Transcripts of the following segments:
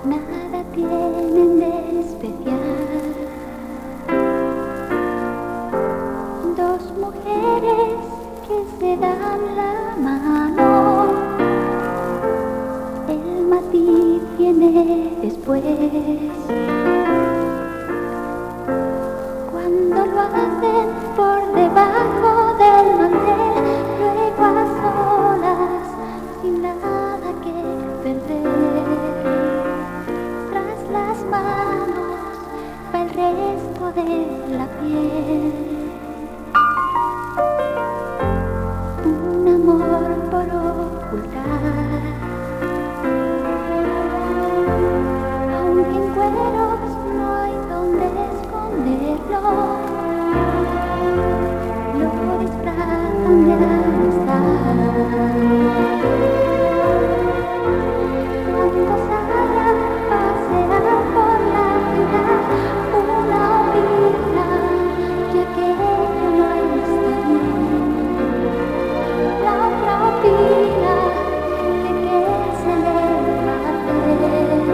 nada tienen de especial. Dos mujeres que se dan la mano, el matiz viene después. Cuando lo hacen por debajo del mantel, luego a solas, sin nada que perder. Tras las manos va el resto de la piel. Un amor por ocultar, aunque en cueros no hay donde esconderlo. Lo disfrazan de amistad. Cuando salga a pasear por la ciudad, una opina que aquello no está bien. La otra opina que qué se le va a hacer.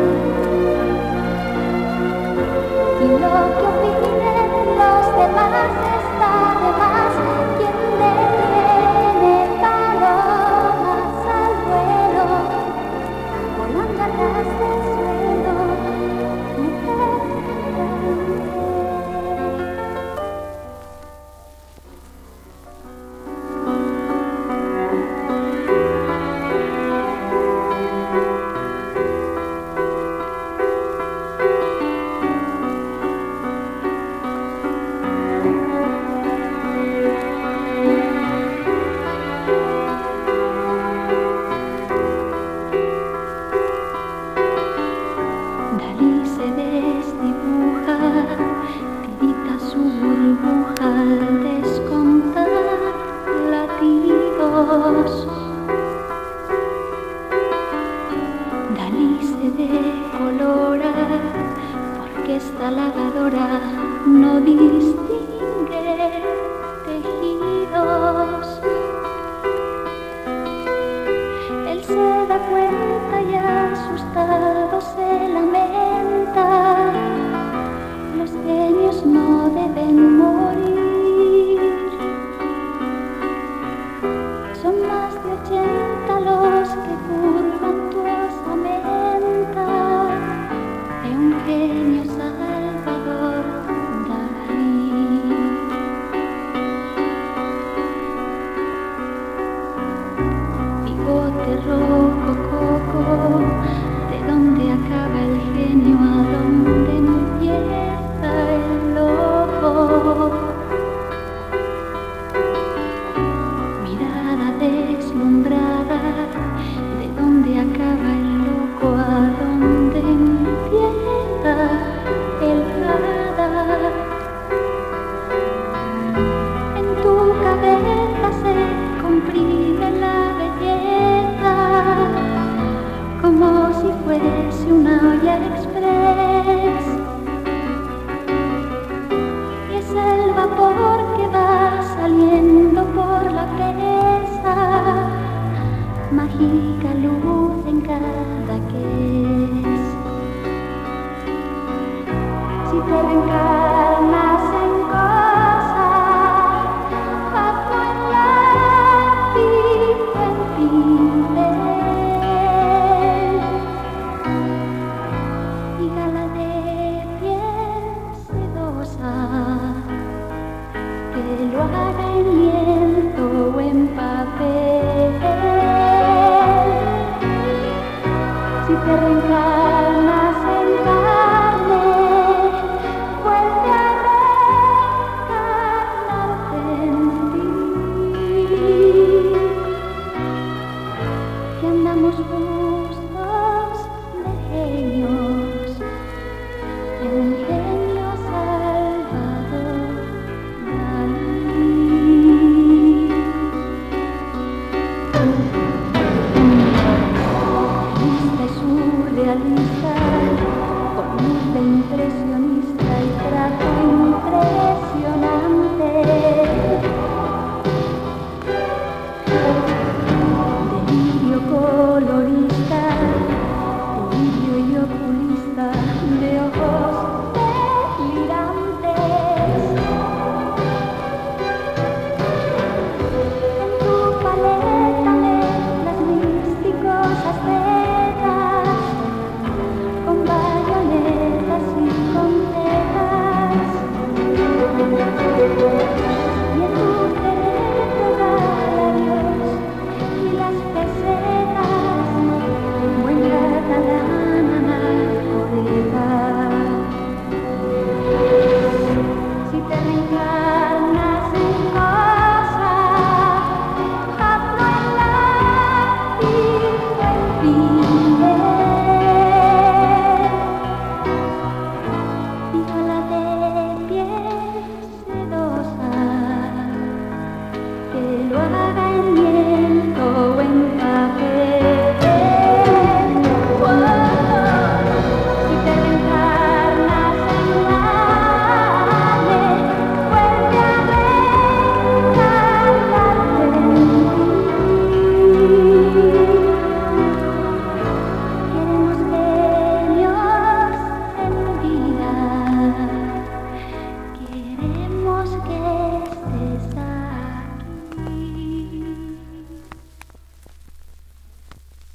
Y lo que opinen los demás está de más. Quien detiene palomas al vuelo, volando a ras del suelo, mujer grande. Dalí se desdibuja, tirita su burbuja al descontar latidos. Dalí se decolora porque esta lavadora no distingue tejidos. Él se da cuenta y asustado se lamenta. Los genios no deben morir. Son más de 80 los que curvan tu osamenta de un genio Salvador Dalí. Bigote rococo, ¿de dónde acaba el genio? ¿A dónde empieza el loco? Mirada deslumbrada, ¿de dónde acaba el loco? ¿A dónde empieza el hada? En tu cabeza se comprime la belleza, como si fuese una olla express. Y es el vapor que va saliendo por la presa, mágica luz en cada que es. Si te reencarnas en cosa, pato en lápiz, en pincel, y gala de piel sedosa, que lo haga en lienzo o en papel. Si te reencarnas en carne, vuelve a reencarnarte en ti, que andamos justos de genios, de un genio Salvador Dalí. Realista y surrealista, con luz de impresionista y trato entre